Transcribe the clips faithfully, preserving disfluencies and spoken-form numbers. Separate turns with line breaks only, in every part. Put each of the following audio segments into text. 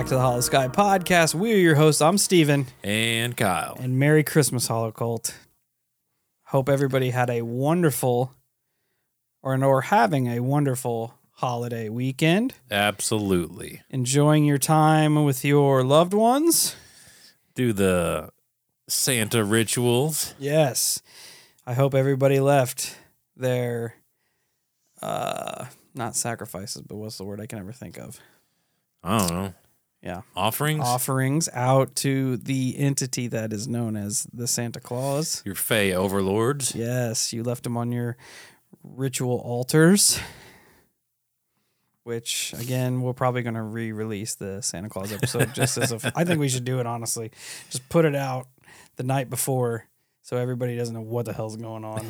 back to the Hollow Sky Podcast. We are your hosts. I'm Steven.
And Kyle.
And Merry Christmas, Hollow Cult. Hope everybody had a wonderful, or, or having a wonderful holiday weekend.
Absolutely.
Enjoying your time with your loved ones.
Do the Santa rituals.
Yes. I hope everybody left their, uh, not sacrifices, but what's the word I can never think of?
I don't know.
Yeah.
Offerings?
Offerings out to the entity that is known as the Santa Claus.
Your Fae overlords.
Yes, you left them on your ritual altars, which, again, we're probably going to re-release the Santa Claus episode just as a... I think we should do it, honestly. Just put it out the night before so everybody doesn't know what the hell's going on.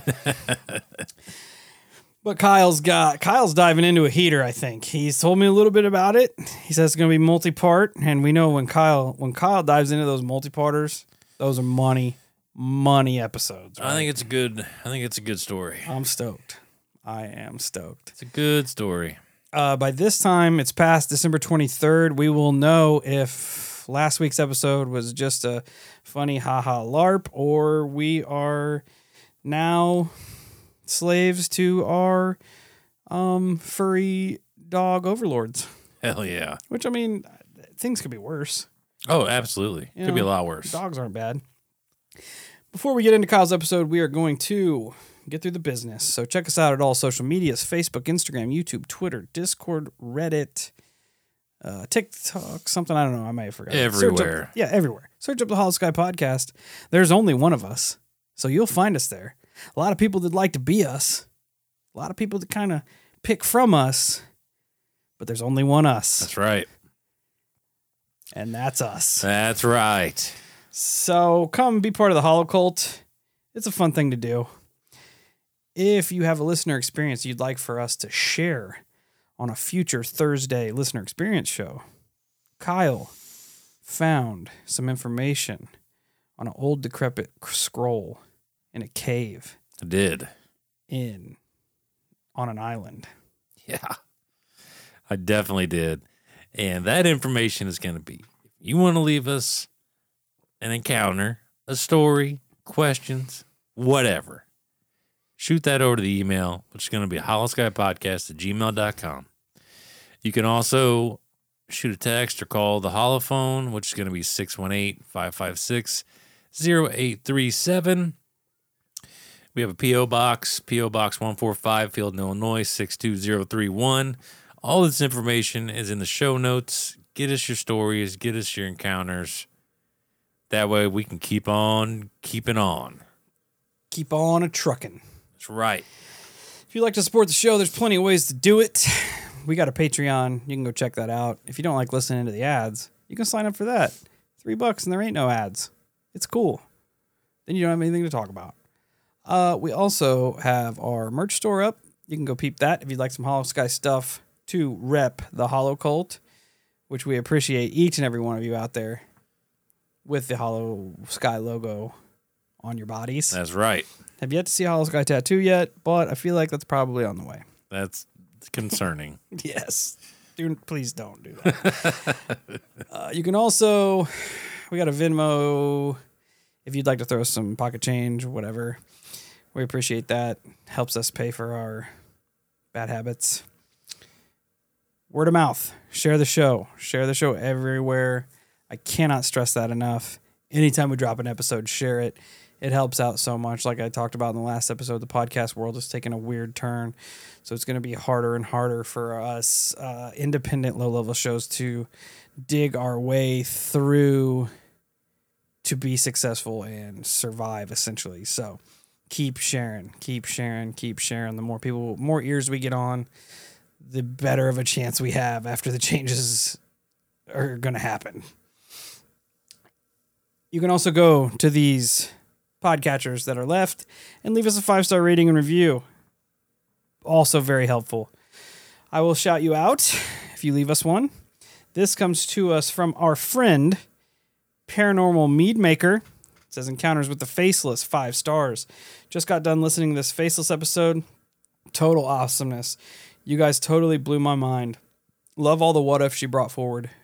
But Kyle's got Kyle's diving into a heater, I think. He's told me a little bit about it. He says it's going to be multi-part, and we know when Kyle when Kyle dives into those multi-parters, those are money money episodes. Right?
I think it's a good I think it's a good story.
I'm stoked. I am stoked.
It's a good story.
Uh, by this time, it's past December twenty-third. We will know if last week's episode was just a funny haha LARP, or we are now slaves to our um, furry dog overlords.
Hell yeah.
Which, I mean, things could be worse.
Oh, absolutely.
You
Could
know,
be a lot worse.
Dogs aren't bad. Before we get into Kyle's episode, we are going to get through the business. So check us out at all social medias: Facebook, Instagram, YouTube, Twitter, Discord, Reddit, uh, TikTok, something I don't know. I may have forgotten.
Everywhere.
Up, yeah, everywhere. Search up the Hollow Sky Podcast. There's only one of us, so you'll find us there. A lot of people that like to be us. A lot of people that kind of pick from us. But there's only one us.
That's right.
And that's us.
That's right.
So come be part of the Hollow Cult. It's a fun thing to do. If you have a listener experience you'd like for us to share on a future Thursday listener experience show, Kyle found some information on an old decrepit scroll in a cave.
I did.
In on an island.
Yeah. I definitely did. And that information is going to be, if you want to leave us an encounter, a story, questions, whatever, shoot that over to the email, which is going to be hollowskypodcast at gmail dot com. You can also shoot a text or call the holophone, which is going to be six one eight, five five six, zero eight three seven. We have a P O box, P O Box one forty-five, Field, Illinois, six two zero three one. All this information is in the show notes. Get us your stories. Get us your encounters. That way we can keep on keeping on.
Keep on a trucking.
That's right.
If you'd like to support the show, there's plenty of ways to do it. We got a Patreon. You can go check that out. If you don't like listening to the ads, you can sign up for that. Three bucks and there ain't no ads. It's cool. Then you don't have anything to talk about. Uh, we also have our merch store up. You can go peep that if you'd like some Hollow Sky stuff to rep the Hollow Cult, which we appreciate each and every one of you out there with the Hollow Sky logo on your bodies.
That's right.
Have yet to see a Hollow Sky tattoo yet, but I feel like that's probably on the way.
That's concerning.
Yes. Do, please don't do that. uh, you can also, we got a Venmo if you'd like to throw some pocket change or whatever. We appreciate that. Helps us pay for our bad habits. Word of mouth. Share the show. Share the show everywhere. I cannot stress that enough. Anytime we drop an episode, share it. It helps out so much. Like I talked about in the last episode, the podcast world is taking a weird turn. So it's going to be harder and harder for us uh, independent low-level shows to dig our way through to be successful and survive, essentially. So keep sharing, keep sharing, keep sharing. The more people, more ears we get on, the better of a chance we have after the changes are going to happen. You can also go to these podcatchers that are left and leave us a five-star rating and review. Also very helpful. I will shout you out if you leave us one. This comes to us from our friend, Paranormal Mead Maker. It says Encounters with the Faceless, five stars. Just got done listening to this Faceless episode. Total awesomeness. You guys totally blew my mind. Love all the what if she brought forward.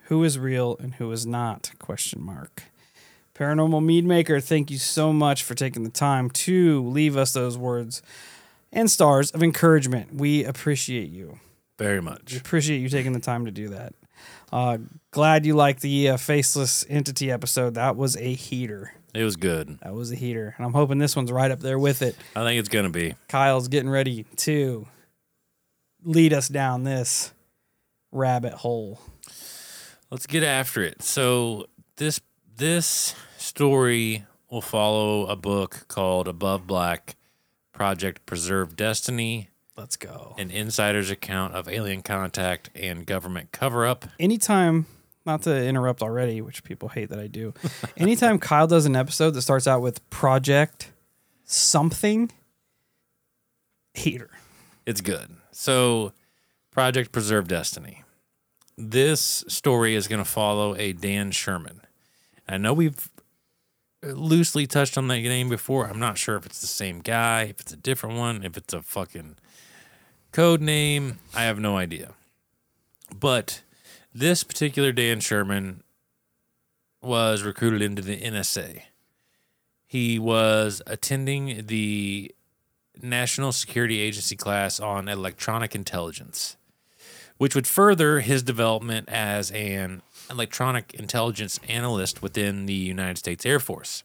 Who is real and who is not? Question mark. Paranormal Mead Maker, thank you so much for taking the time to leave us those words and stars of encouragement. We appreciate you.
Very
We
much.
appreciate you taking the time to do that. Uh, glad you liked the uh, Faceless Entity episode. That was a heater.
It was good.
That was a heater. And I'm hoping this one's right up there with it.
I think it's going to be.
Kyle's getting ready to lead us down this rabbit hole.
Let's get after it. So this this story will follow a book called Above Black, Project Preserve Destiny,
Let's go.
an insider's account of alien contact and government cover-up.
Anytime, not to interrupt already, which people hate that I do, anytime Kyle does an episode that starts out with Project something, heater.
It's good. So Project Preserve Destiny. This story is going to follow a Dan Sherman. I know we've loosely touched on that name before. I'm not sure if it's the same guy, if it's a different one, if it's a fucking code name. I have no idea. But this particular Dan Sherman was recruited into the N S A. He was attending the National Security Agency class on electronic intelligence, which would further his development as an electronic intelligence analyst within the United States Air Force.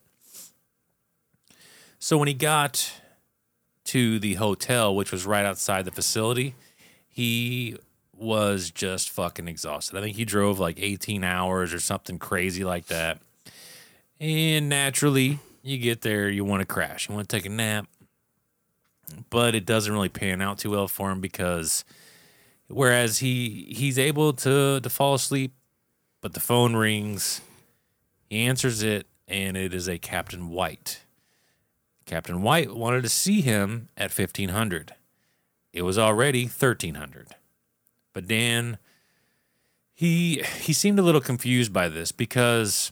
So when he got to the hotel, which was right outside the facility, he was just fucking exhausted. I think he drove like eighteen hours or something crazy like that. And naturally, you get there, you want to crash. You want to take a nap. But it doesn't really pan out too well for him because whereas he he's able to, to fall asleep, but the phone rings, he answers it, and it is a Captain White. Captain White wanted to see him at fifteen hundred. It was already thirteen hundred. But Dan, he he seemed a little confused by this because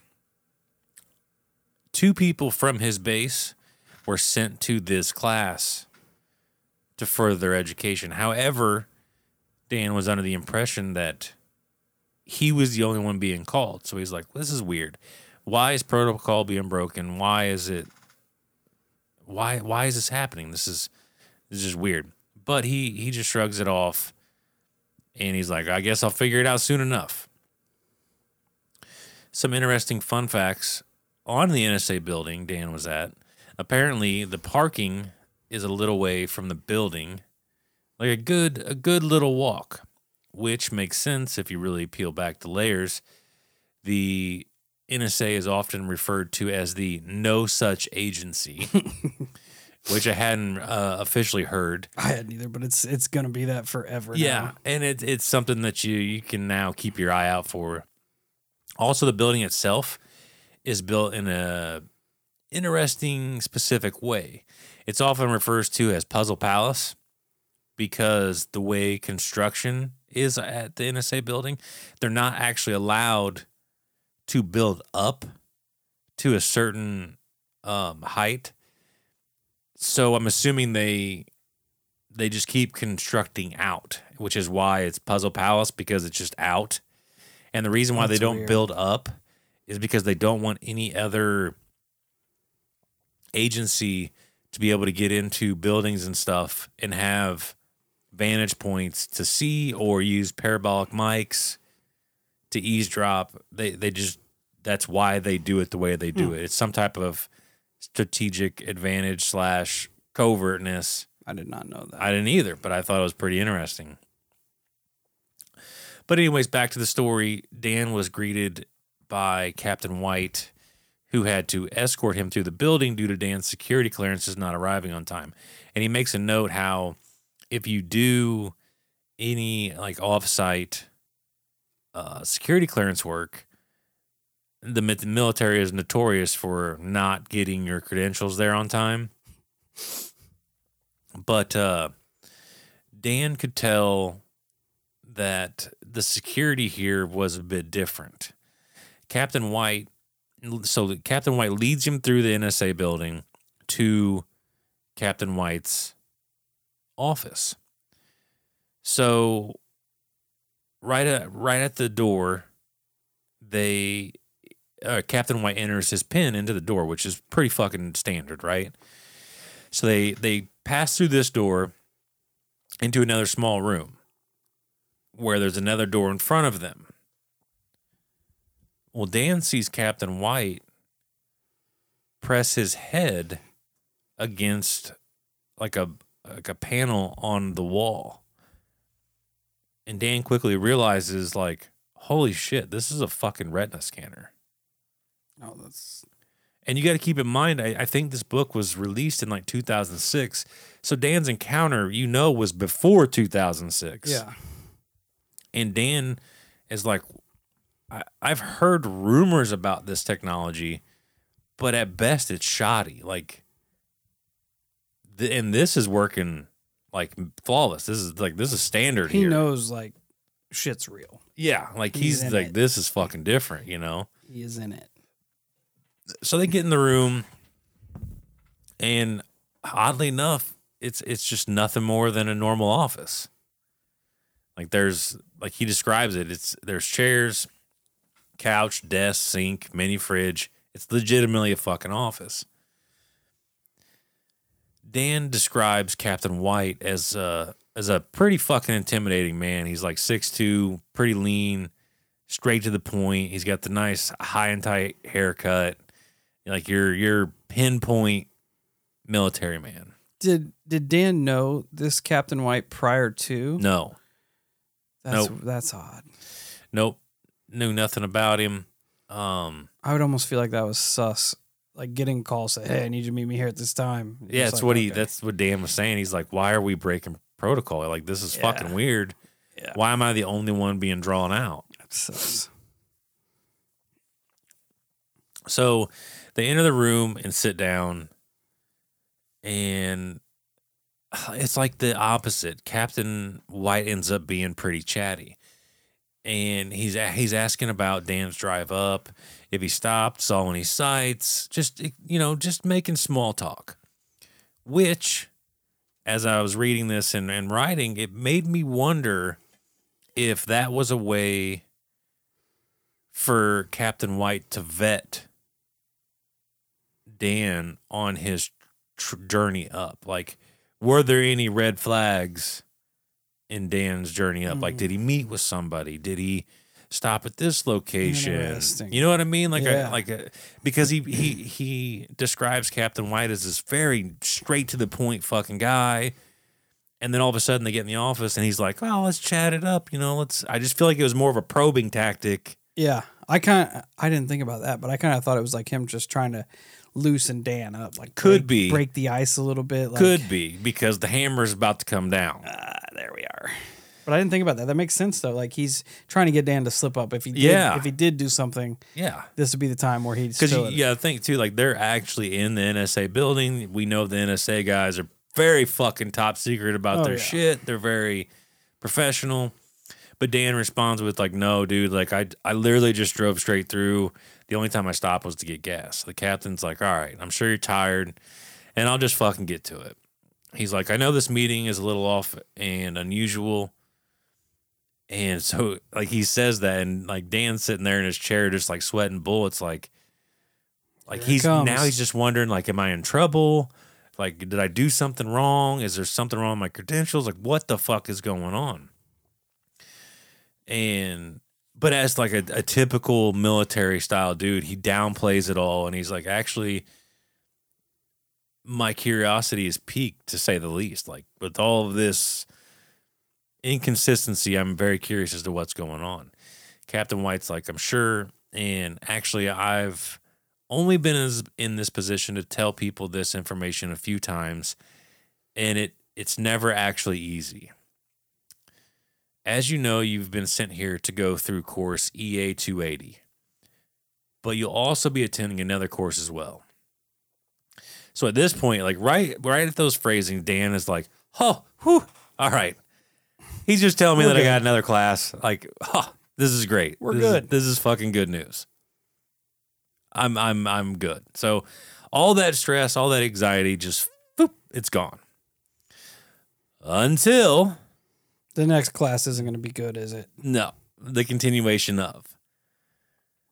two people from his base were sent to this class to further their education. However, Dan was under the impression that he was the only one being called. So he's like, this is weird. Why is protocol being broken? Why is it why why is this happening? This is this is just weird. But he he just shrugs it off and he's like, I guess I'll figure it out soon enough. Some interesting fun facts on the N S A building Dan was at. Apparently the parking is a little way from the building. Like a good a good little walk, which makes sense if you really peel back the layers. The N S A is often referred to as the No Such Agency, which I hadn't uh, officially heard.
I hadn't either, but it's it's gonna be that forever.
Yeah,
now.
and it, it's something that you you can now keep your eye out for. Also, the building itself is built in a interesting, specific way. It's often refers to as Puzzle Palace because the way construction is at the N S A building, they're not actually allowed to build up to a certain um, height. So I'm assuming they they just keep constructing out, which is why it's Puzzle Palace, because it's just out. And the reason why
That's
they don't
weird.
build up is because they don't want any other agency to be able to get into buildings and stuff and have vantage points to see or use parabolic mics to eavesdrop. They they just that's why they do it the way they do
Hmm.
it. It's some type of strategic advantage slash covertness.
I did not know that.
I didn't either, but I thought it was pretty interesting. But anyways, back to the story. Dan was greeted by Captain White, who had to escort him through the building due to Dan's security clearances not arriving on time. And he makes a note how if you do any like off-site uh, security clearance work, the mi- the military is notorious for not getting your credentials there on time. But uh, Dan could tell that the security here was a bit different. Captain White, so Captain White leads him through the N S A building to Captain White's office. So right at right at the door, they uh, Captain White enters his pin into the door, which is pretty fucking standard, right? So they they pass through this door into another small room where there's another door in front of them. Well, Dan sees Captain White press his head against like a like a panel on the wall. And Dan quickly realizes, like, holy shit, this is a fucking retina scanner.
Oh, that's...
And you got to keep in mind, I, I think this book was released in like two thousand six. So Dan's encounter, you know, was before two thousand six.
Yeah.
And Dan is like, I, I've heard rumors about this technology, but at best it's shoddy. Like, the, and this is working like flawless. This is like, this is standard
He
here.
knows, like, shit's real.
Yeah. Like,
He's
he's,
in
like,
it.
this is fucking different, you know?
He is in it.
So they get in the room, and oddly enough, it's it's just nothing more than a normal office. Like there's like he describes it, it's there's chairs, couch, desk, sink, mini fridge. It's legitimately a fucking office. Dan describes Captain White as a as a pretty fucking intimidating man. He's like six two, pretty lean, straight to the point. He's got the nice high and tight haircut. Like your your pinpoint military man.
Did did Dan know this Captain White prior to?
No.
That's
Nope.
that's odd.
Nope. Knew nothing about him. Um
I would almost feel like that was sus. Like getting a call, say, "Hey, I need you to meet me here at this time."
yeah,
It's
that's
like,
what he
okay.
that's what Dan was saying. He's like, why are we breaking protocol? Like this is
Yeah.
fucking weird.
Yeah.
Why am I the only one being drawn out?
That's sus.
So they enter the room and sit down, and it's like the opposite. Captain White ends up being pretty chatty, and he's he's asking about Dan's drive up, if he stopped, saw any sights, just you know, just making small talk. Which, as I was reading this and, and writing, it made me wonder if that was a way for Captain White to vet Dan on his tr- journey up. Like, were there any red flags in Dan's journey up? Mm. Like, did he meet with somebody? Did he stop at this location? You know what I mean? Like,
yeah.
a, like a, because he he he describes Captain White as this very straight to the point fucking guy. And then all of a sudden they get in the office and he's like, "Oh, let's chat it up." You know, let's. I just feel like it was more of a probing tactic.
Yeah, I kind of I didn't think about that, but I kind of thought it was like him just trying to loosen Dan up, like
could
break,
be
break the ice a little bit. Like,
could be because the hammer is about to come down.
Uh, there we are. But I didn't think about that. That makes sense though. Like he's trying to get Dan to slip up. If he did,
yeah.
if he did do something,
yeah,
this would be the time where he'd.
Because you, you got to think too, like they're actually in the N S A building. We know the N S A guys are very fucking top secret about
oh,
their
yeah.
shit. They're very professional. But Dan responds with like, "No, dude. Like I, I literally just drove straight through. The only time I stopped was to get gas." The captain's like, "All right, I'm sure you're tired, and I'll just fucking get to it." He's like, "I know this meeting is a little off and unusual." And so, like, he says that, and like Dan's sitting there in his chair, just like sweating bullets. Like, like
Here
he's now he's just wondering, like, am I in trouble? Like, did I do something wrong? Is there something wrong with my credentials? Like, what the fuck is going on? And but as like a, a typical military style dude, he downplays it all, and he's like, actually, my curiosity is piqued, to say the least. Like, with all of this inconsistency, I'm very curious as to what's going on. Captain White's like, "I'm sure, and actually, I've only been as, in this position to tell people this information a few times, and it it's never actually easy. As you know, you've been sent here to go through course E A two eighty, but you'll also be attending another course as well." So at this point, like right, right at those phrasing, Dan is like, "Oh, whew, all right." He's just telling me
We're
that
good.
I got another class. Like, oh, this is great.
We're
this
good.
Is, this is fucking good news. I'm, I'm, I'm good. So all that stress, all that anxiety, just boop, it's gone. Until
the next class isn't going to be good, is it?
no, the continuation of.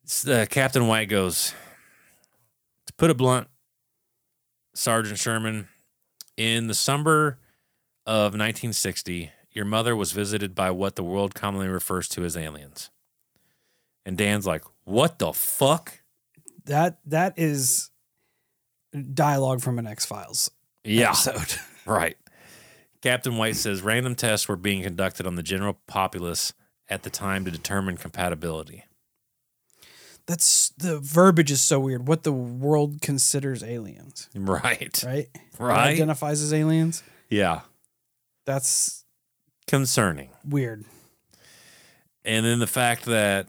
uh, Captain White goes, to put it blunt, Sergeant Sherman, in the summer of nineteen sixty, your mother was visited by what the world commonly refers to as aliens. And Dan's like, what the fuck?
That that is dialogue from an X-Files
Yeah.
episode.
Right. Captain White says random tests were being conducted on the general populace at the time to determine compatibility.
That's the verbiage is so weird. What the world considers aliens.
Right.
Right?
Right.
It identifies as aliens.
Yeah.
That's
concerning.
Weird.
And then the fact that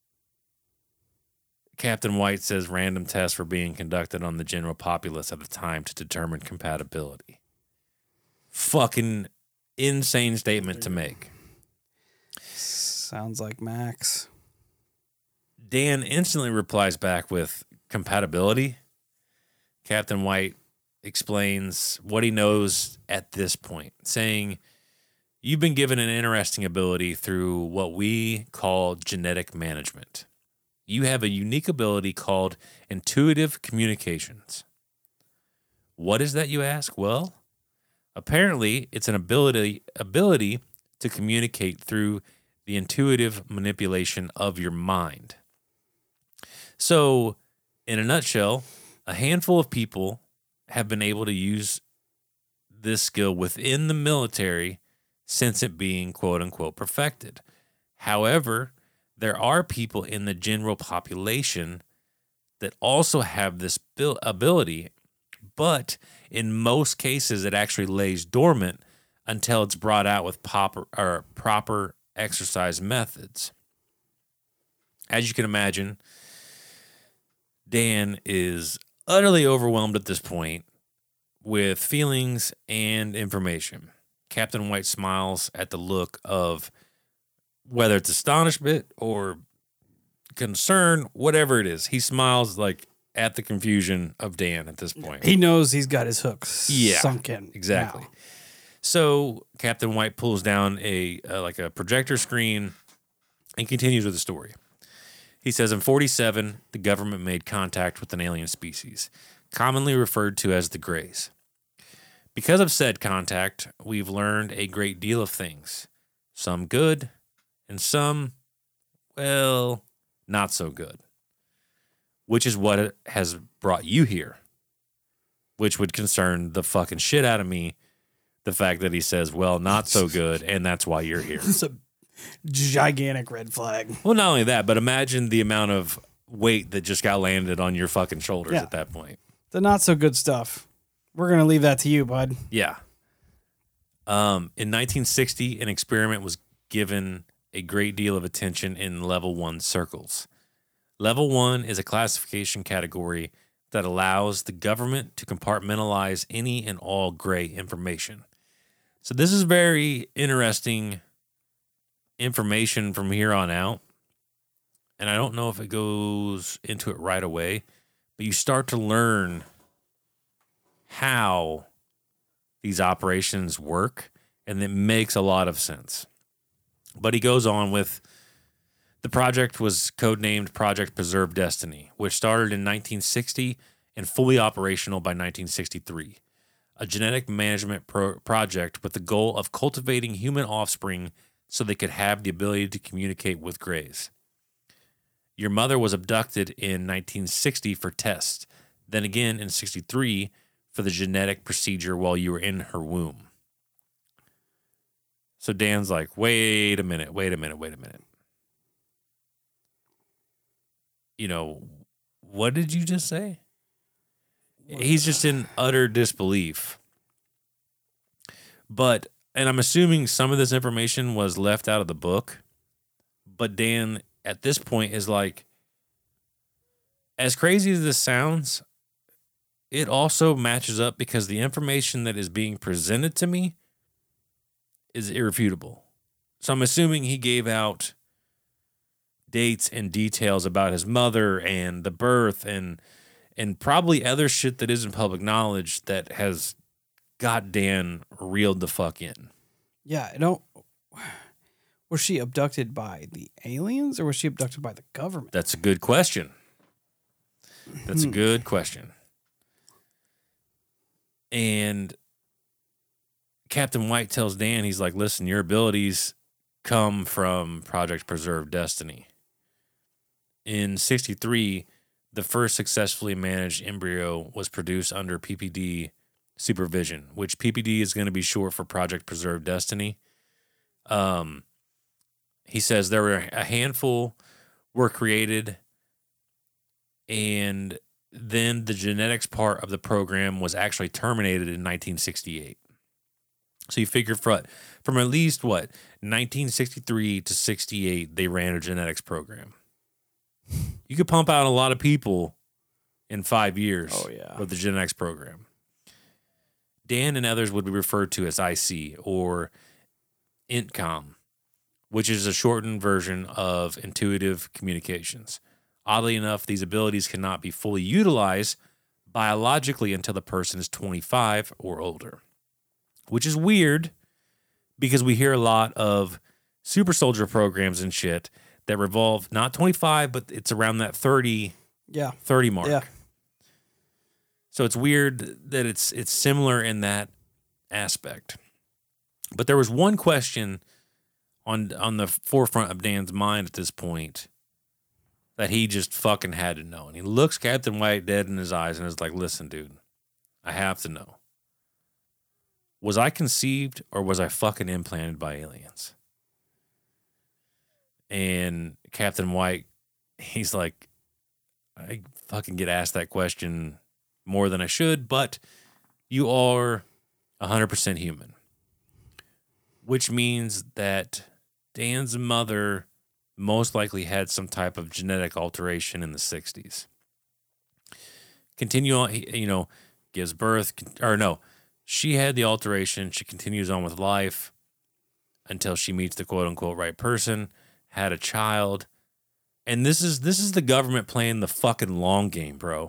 Captain White says random tests were being conducted on the general populace at the time to determine compatibility. Fucking insane statement to make.
Sounds like Max.
Dan instantly replies back with compatibility. Captain White explains what he knows at this point, saying, you've been given an interesting ability through what we call genetic management. You have a unique ability called intuitive communications. What is that, you ask? Well, apparently it's an ability ability to communicate through the intuitive manipulation of your mind. So, in a nutshell, a handful of people have been able to use this skill within the military since it being quote-unquote perfected. However, there are people in the general population that also have this ability, but in most cases it actually lays dormant until it's brought out with proper, or proper exercise methods. As you can imagine, Dan is utterly overwhelmed at this point with feelings and information. Captain White smiles at the look of whether it's astonishment or concern, whatever it is. He smiles like at the confusion of Dan at this point.
He knows he's got his hooks
yeah,
sunk in.
Exactly.
Now.
So Captain White pulls down a uh, like a projector screen and continues with the story. He says in forty-seven, the government made contact with an alien species, commonly referred to as the Greys. Because of said contact, we've learned a great deal of things, some good and some, well, not so good, which is what has brought you here, which would concern the fucking shit out of me, the fact that he says, well, not so good, and that's why you're here.
It's a gigantic red flag.
Well, not only that, but imagine the amount of weight that just got landed on your fucking shoulders
yeah.
at that point.
The not so good stuff. We're going to leave that to you, bud.
Yeah. Um, in nineteen sixty, an experiment was given a great deal of attention in level one circles. Level one is a classification category that allows the government to compartmentalize any and all gray information. So this is very interesting information from here on out. And I don't know if it goes into it right away, but you start to learn how these operations work, and it makes a lot of sense. But he goes on with, the project was codenamed Project Preserve Destiny, which started in nineteen sixty and fully operational by nineteen sixty-three. A genetic management pro- project with the goal of cultivating human offspring so they could have the ability to communicate with Greys. Your mother was abducted in nineteen sixty for tests, then again in sixty-three for the genetic procedure while you were in her womb. So Dan's like, wait a minute, wait a minute, wait a minute. You know, what did you just say? He's just in utter disbelief. But, and I'm assuming some of this information was left out of the book, but Dan at this point is like, as crazy as this sounds, it also matches up because the information that is being presented to me is irrefutable. So I'm assuming he gave out dates and details about his mother and the birth and and probably other shit that isn't public knowledge that has got Dan reeled the fuck in.
Yeah, I don't. Was she abducted by the aliens or was she abducted by the government?
That's a good question. That's a good question. And Captain White tells Dan, he's like, listen, your abilities come from Project Preserve Destiny. In sixty-three, the first successfully managed embryo was produced under P P D supervision, which P P D is going to be short for Project Preserve Destiny. Um, he says there were a handful were created, and then the genetics part of the program was actually terminated in nineteen sixty-eight. So you figure from, from at least, what, nineteen sixty-three to sixty-eight, they ran a genetics program. You could pump out a lot of people in five years
Oh, yeah.
with the genetics program. Dan and others would be referred to as I C or INTCOM, which is a shortened version of intuitive communications. Oddly enough, these abilities cannot be fully utilized biologically until the person is twenty-five or older, which is weird because we hear a lot of super soldier programs and shit that revolve not twenty-five, but it's around that thirty,
Yeah.
thirty mark.
Yeah.
So it's weird that it's it's similar in that aspect. But there was one question on on the forefront of Dan's mind at this point that he just fucking had to know. And he looks Captain White dead in his eyes and is like, listen, dude, I have to know. Was I conceived or was I fucking implanted by aliens? And Captain White, he's like, I fucking get asked that question more than I should, but you are one hundred percent human. Which means that Dan's mother most likely had some type of genetic alteration in the sixties. Continue on, you know, gives birth, or no, she had the alteration. She continues on with life until she meets the quote unquote right person, had a child. And this is this is the government playing the fucking long game, bro.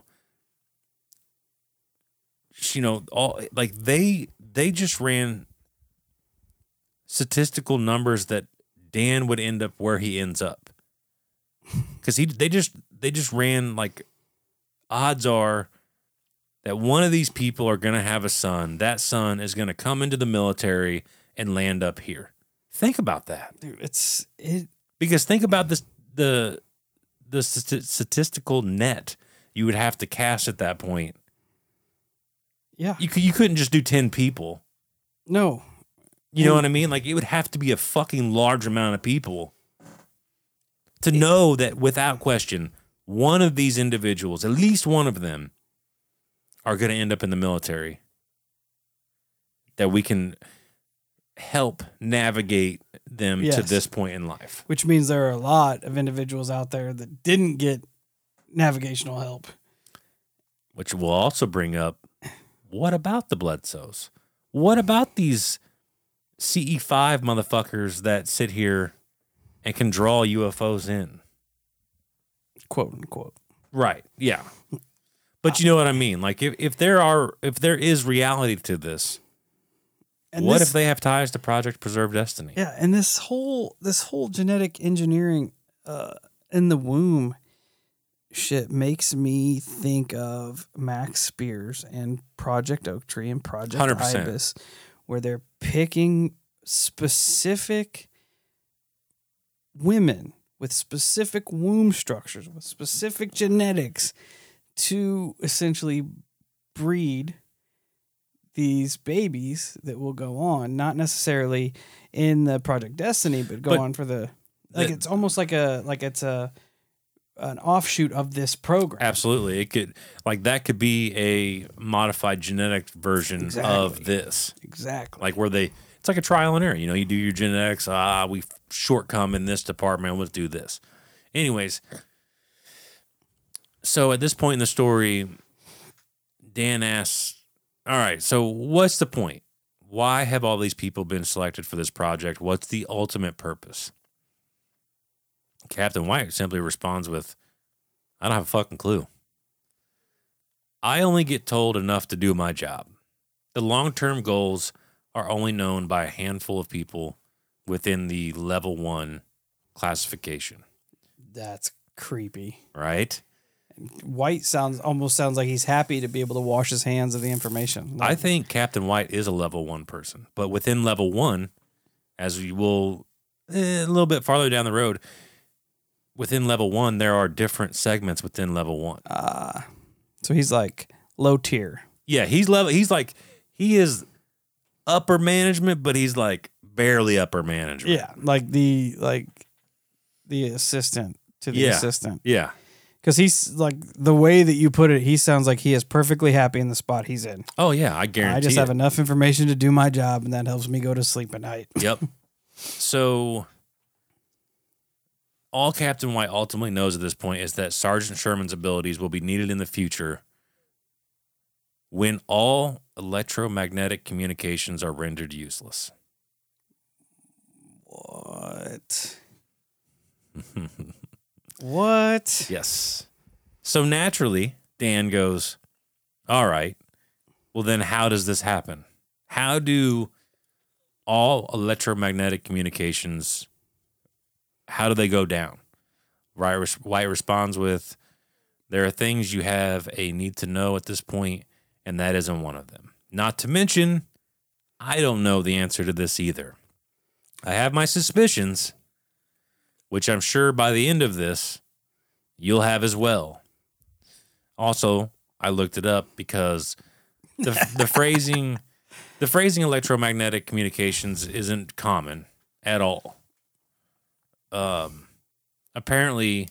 You know, all like they they just ran statistical numbers that Dan would end up where he ends up. Cause he they just they just ran like odds are that one of these people are gonna have a son. That son is gonna come into the military and land up here. Think about that.
Dude, it's it
Because think about this the the st- statistical net you would have to cast at that point.
yeah.
You could, you couldn't just do ten people.
No.
You know what I mean? Like it would have to be a fucking large amount of people to know that without question, one of these individuals, at least one of them, are going to end up in the military. That we can help navigate them to
Yes.
this point in life.
Which means there are a lot of individuals out there that didn't get navigational help.
Which will also bring up, what about the Bledsoes? What about these C E five motherfuckers that sit here and can draw U F Os in?
Quote unquote.
Right. Yeah. But you know what I mean? Like if, if there are if there is reality to this,
And
what
this-
if they have ties to Project Preserve Destiny?
Yeah, and this whole this whole genetic engineering uh, in the womb shit makes me think of Max Spears and Project Oak Tree and Project
one hundred percent.
Ibis, where they're picking specific women with specific womb structures, with specific genetics to essentially breed these babies that will go on, not necessarily in the Project Destiny, but go
But
on for the like.
the-
It's almost like a like it's a an offshoot of this program.
Absolutely. It could like that could be a modified genetic version
Exactly.
of this.
Exactly.
Like where they it's like a trial and error. You know, you do your genetics, ah, we shortcome in this department, let's do this. Anyways, so at this point in the story, Dan asks, all right, so what's the point? Why have all these people been selected for this project? What's the ultimate purpose? Captain White simply responds with, I don't have a fucking clue. I only get told enough to do my job. The long-term goals are only known by a handful of people within the level one classification.
That's creepy.
Right?
White sounds almost sounds like he's happy to be able to wash his hands of the information. Like,
I think Captain White is a level one person, but within level one, as we will eh, a little bit farther down the road, within level one, there are different segments within level one.
uh, so he's like low tier.
Yeah, he's level. He's like he is upper management, but he's like barely upper management.
Yeah, like the like the assistant to the
Yeah.
assistant.
Yeah.
Because he's like the way that you put it, he sounds like he is perfectly happy in the spot he's in.
Oh yeah, I guarantee.
I just
it.
have enough information to do my job, and that helps me go to sleep at night.
Yep. So all Captain White ultimately knows at this point is that Sergeant Sherman's abilities will be needed in the future when all electromagnetic communications are rendered useless.
What? What?
Yes. So naturally, Dan goes, all right, well then how does this happen? How do all electromagnetic communications, how do they go down? White, White responds with, there are things you have a need to know at this point, and that isn't one of them. Not to mention, I don't know the answer to this either. I have my suspicions, which I'm sure by the end of this, you'll have as well. Also, I looked it up because the the phrasing the phrasing electromagnetic communications isn't common at all. Um, apparently,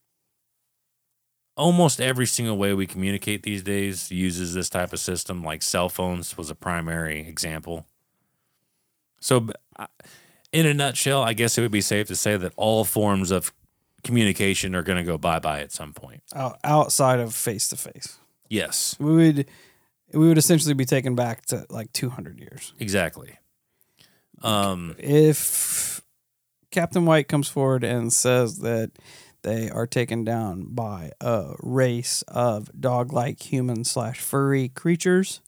almost every single way we communicate these days uses this type of system. Like cell phones was a primary example. So, in a nutshell, I guess it would be safe to say that all forms of communication are going to go bye-bye at some point.
Out, outside of face to face,
Yes,
we would we would essentially be taken back to like two hundred years.
exactly. Um,
If Captain White comes forward and says that they are taken down by a race of dog-like human slash furry creatures,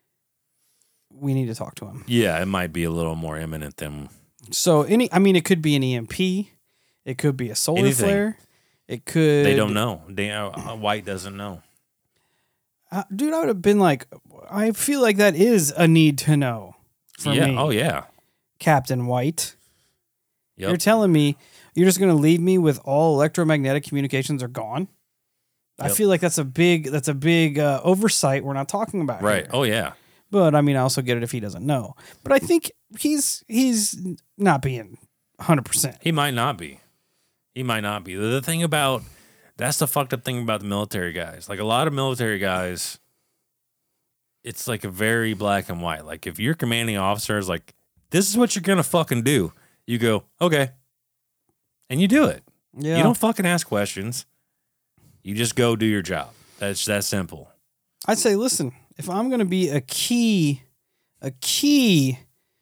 we need to talk to him.
yeah, it might be a little more imminent than
So any, I mean, it could be an E M P, it could be a solar
Anything.
flare, it could.
they don't know. They, uh, White doesn't know.
Uh, dude, I would have been like, I feel like that is a need to know for
yeah.
me,
Oh yeah.
Captain White.
Yep.
You're telling me you're just going to leave me with all electromagnetic communications are gone? I
Yep.
feel like that's a big that's a big uh, oversight we're not talking about
Right.
here.
Oh yeah.
But I mean, I also get it if he doesn't know. But I think he's he's not being one hundred percent.
He might not be. He might not be. The thing about that's the fucked up thing about the military guys. Like a lot of military guys, it's like a very black and white. Like if your commanding officer is like, "This is what you're gonna fucking do," you go, "Okay," and you do it.
Yeah.
You don't fucking ask questions. You just go do your job. That's that simple.
I'd say, listen, if I'm going to be a key, a key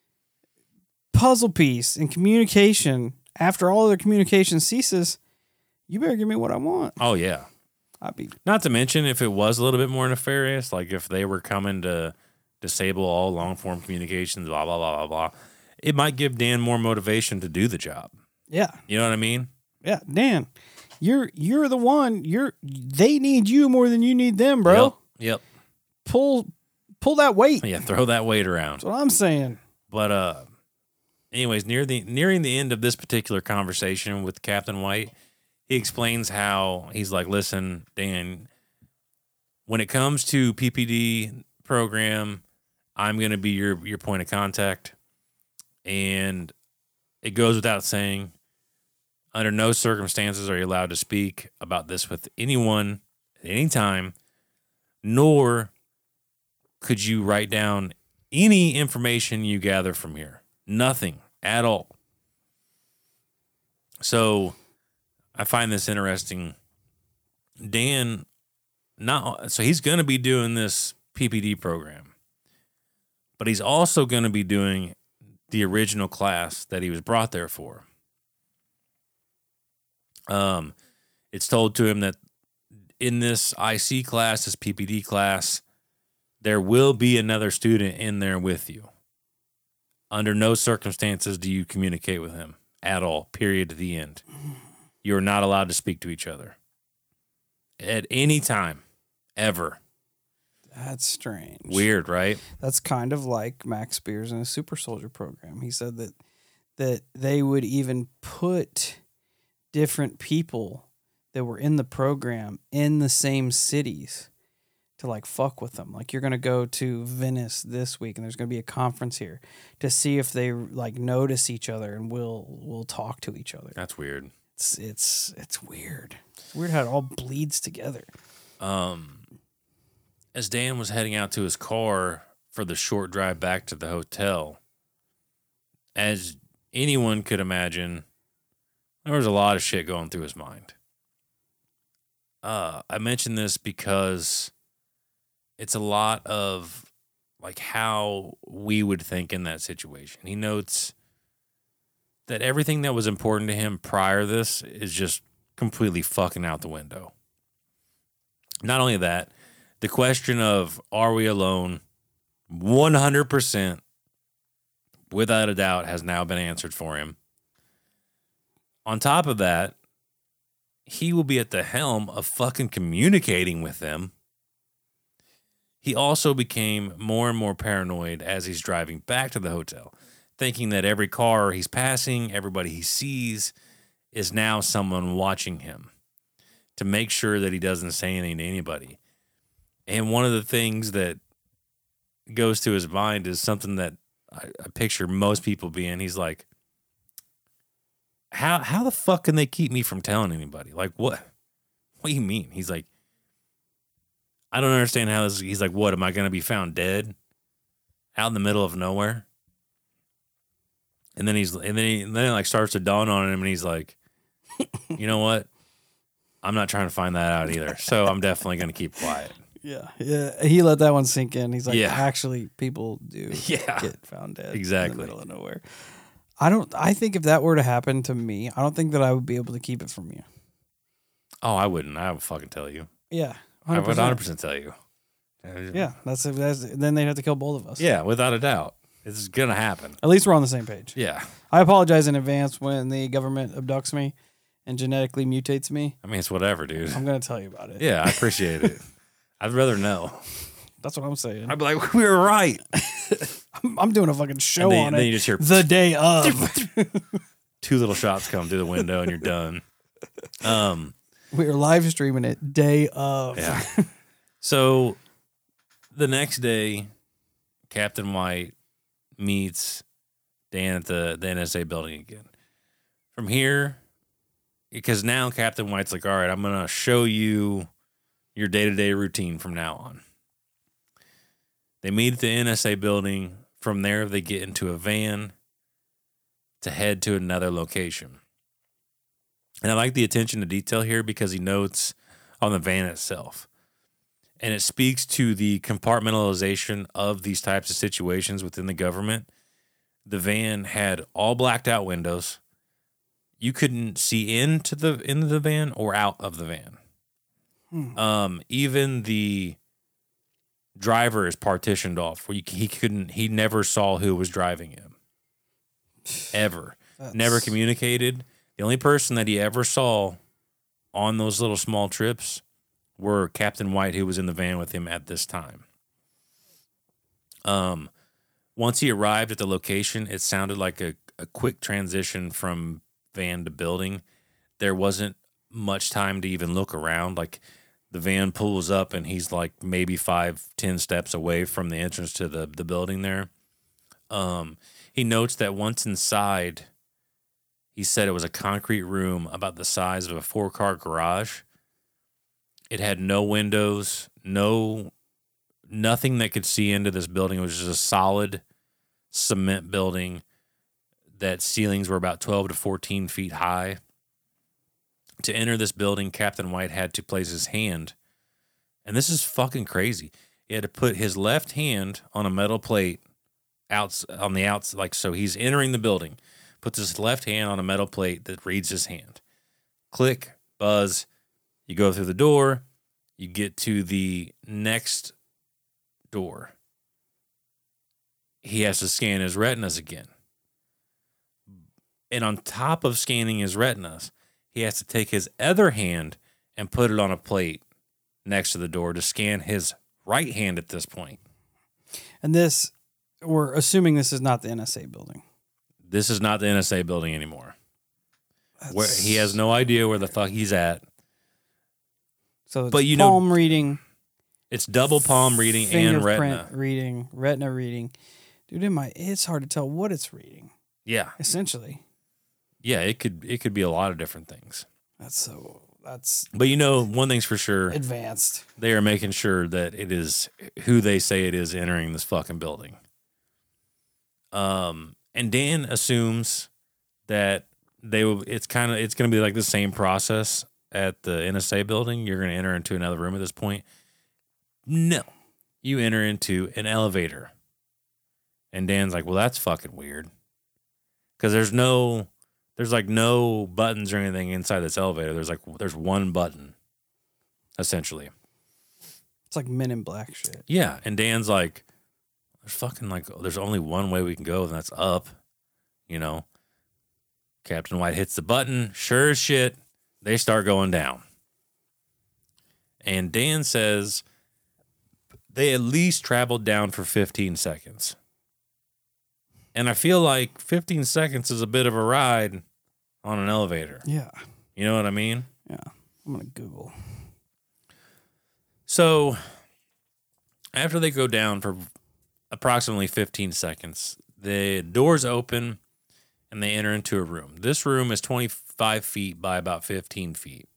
puzzle piece in communication after all other communication ceases, you better give me what I want.
Oh yeah.
I'd be
Not to mention if it was a little bit more nefarious, like if they were coming to disable all long form communications, blah blah blah blah blah, it might give Dan more motivation to do the job.
yeah,
You know what I mean?
yeah. Dan, you're you're the one. You're they need you more than you need them, bro.
Yep. Yep.
Pull pull that weight.
Yeah, throw that weight around.
That's what I'm saying.
But uh anyways, near the nearing the end of this particular conversation with Captain White, he explains how he's like, "Listen, Dan, when it comes to P P D program, I'm going to be your your point of contact. And it goes without saying, under no circumstances are you allowed to speak about this with anyone at any time, nor could you write down any information you gather from here. Nothing at all." So I find this interesting. Dan, not so he's going to be doing this P P D program, but he's also going to be doing the original class that he was brought there for. Um, it's told to him that in this I C class, this P P D class, there will be another student in there with you. Under no circumstances do you communicate with him at all, period, to the end. You are not allowed to speak to each other at any time, ever.
That's strange.
Weird, right?
That's kind of like Max Spears in a super soldier program. He said that that they would even put different people that were in the program in the same cities to like fuck with them. Like you're going to go to Venice this week and there's going to be a conference here to see if they like notice each other and will will talk to each other.
That's weird.
It's it's it's weird. It's weird how it all bleeds together.
Um as Dan was heading out to his car for the short drive back to the hotel, as anyone could imagine, there was a lot of shit going through his mind. Uh, I mention this because it's a lot of like how we would think in that situation. He notes that everything that was important to him prior to this is just completely fucking out the window. Not only that, the question of are we alone, one hundred percent, without a doubt, has now been answered for him. On top of that, he will be at the helm of fucking communicating with them. He also became more and more paranoid as he's driving back to the hotel, thinking that every car he's passing, everybody he sees, is now someone watching him to make sure that he doesn't say anything to anybody. And one of the things that goes through his mind is something that I, I picture most people being. He's like, how how the fuck can they keep me from telling anybody? Like, what? What do you mean? He's like, I don't understand how this. He's like, what? Am I going to be found dead out in the middle of nowhere? And then he's, and then he, and then it like starts to dawn on him, and he's like, you know what? I'm not trying to find that out either. So I'm definitely going to keep quiet.
Yeah, yeah. He let that one sink in. He's like,
Yeah.
actually, people do
Yeah.
get found dead
Exactly.
in the middle of nowhere. I don't. I think if that were to happen to me, I don't think that I would be able to keep it from you.
Oh, I wouldn't. I would fucking tell you.
Yeah,
I would one hundred percent tell you.
Yeah, that's, that's then they'd have to kill both of us.
Yeah, without a doubt. It's going to happen.
At least we're on the same page.
Yeah.
I apologize in advance when the government abducts me and genetically mutates me.
I mean, it's whatever, dude.
I'm going to tell you about it.
Yeah, I appreciate it. I'd rather know.
That's what I'm saying.
I'd be like, we were right.
I'm, I'm doing a fucking show
then,
on
then
it
you just hear
the day of.
two little shots come through the window and you're done. Um,
we are live streaming it day of.
Yeah. So the next day, Captain White meets Dan at the, the N S A building again. From here, because now Captain White's like, all right, I'm going to show you your day-to-day routine from now on. They meet at the N S A building. From there, they get into a van to head to another location. And I like the attention to detail here because he notes on the van itself. And it speaks to the compartmentalization of these types of situations within the government. The van had all blacked out windows. You couldn't see into the into the van or out of the van. Hmm. Um, even the driver is partitioned off where you, he couldn't, he never saw who was driving him. Ever. That's... Never communicated. The only person that he ever saw on those little small trips were Captain White, who was in the van with him at this time. Um, once he arrived at the location, it sounded like a, a quick transition from van to building. There wasn't much time to even look around. Like, the van pulls up and he's like maybe five, ten steps away from the entrance to the, the building there. Um, he notes that once inside, he said it was a concrete room about the size of a four-car garage. It had no windows, no nothing that could see into this building. It was just a solid cement building that ceilings were about twelve to fourteen feet high. To enter this building, Captain White had to place his hand, and this is fucking crazy. He had to put his left hand on a metal plate out on the outs, like so. He's entering the building, puts his left hand on a metal plate that reads his hand. Click, buzz. You go through the door. You get to the next door. he has to scan his retinas again. And on top of scanning his retinas, he has to take his other hand and put it on a plate next to the door to scan his right hand at this point.
And this, we're assuming this is not the N S A building.
This is not the N S A building anymore.
That's...
Where he has no idea where the fuck he's at.
So it's
but you
palm
know,
reading.
It's double palm reading and retina
reading, retina reading. Dude, in my, it's hard to tell what it's reading.
Yeah,
essentially.
Yeah, it could it could be a lot of different things.
That's so that's.
But you know, one thing's for sure:
advanced.
They are making sure that it is who they say it is entering this fucking building. Um, and Dan assumes that they will. It's kind of it's going to be like the same process at the N S A building. You're going to enter into another room at this point. No, you enter into an elevator. And Dan's like, well, that's fucking weird. Because there's no, there's like no buttons or anything inside this elevator. There's like, there's one button, essentially.
It's like Men in Black shit.
Yeah. And Dan's like, there's fucking like, there's only one way we can go, and that's up. You know, Captain White hits the button. Sure as shit, they start going down. And Dan says they at least traveled down for fifteen seconds. And I feel like fifteen seconds is a bit of a ride on an elevator.
Yeah.
You know what I mean?
Yeah. I'm going to Google.
So after they go down for approximately fifteen seconds, the doors open and they enter into a room. This room is twenty-five feet by about fifteen feet.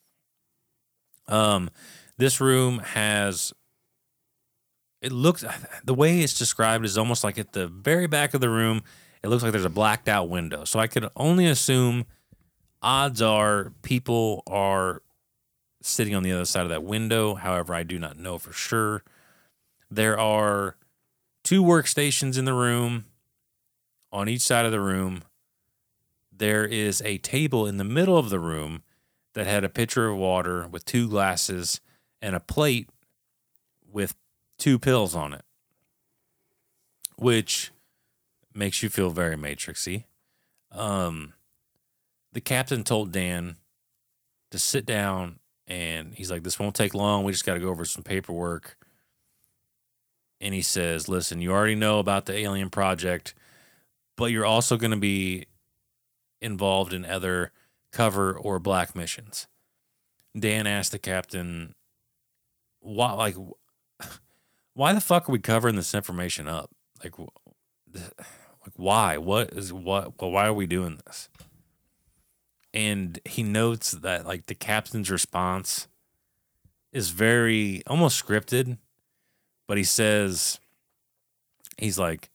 Um, this room has... It looks, the way it's described is almost like at the very back of the room, it looks like there's a blacked out window. So I could only assume odds are people are sitting on the other side of that window. However, I do not know for sure. There are two workstations in the room on each side of the room. There is a table in the middle of the room that had a pitcher of water with two glasses and a plate with two pills on it, which makes you feel very Matrixy. Um, the captain told Dan to sit down, and he's like, this won't take long. We just got to go over some paperwork. And he says, listen, you already know about the alien project, but you're also going to be involved in other cover or black missions. Dan asked the captain, why, like, why the fuck are we covering this information up? Like, like why? What is what? Well, why are we doing this? And he notes that like the captain's response is very almost scripted, but he says he's like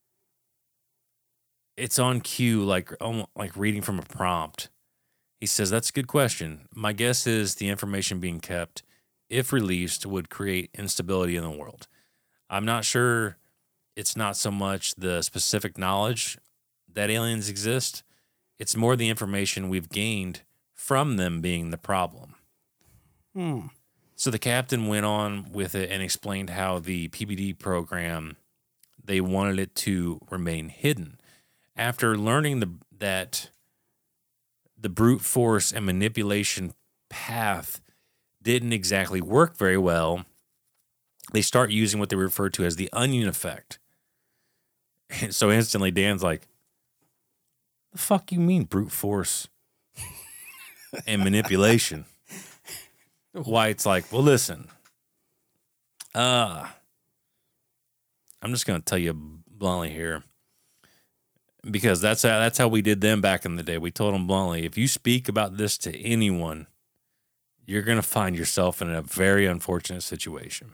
it's on cue, like almost like reading from a prompt. He says, "That's a good question. My guess is the information being kept, if released, would create instability in the world. I'm not sure it's not so much the specific knowledge that aliens exist. It's more the information we've gained from them being the problem."
Hmm.
So the captain went on with it and explained how the P B D program, they wanted it to remain hidden. After learning the, that the brute force and manipulation path didn't exactly work very well, they start using what they refer to as the onion effect. And so instantly Dan's like, the fuck you mean brute force and manipulation? White's like, well, listen, uh, I'm just going to tell you bluntly here, because that's how, that's how we did them back in the day. We told them bluntly, if you speak about this to anyone, you're going to find yourself in a very unfortunate situation.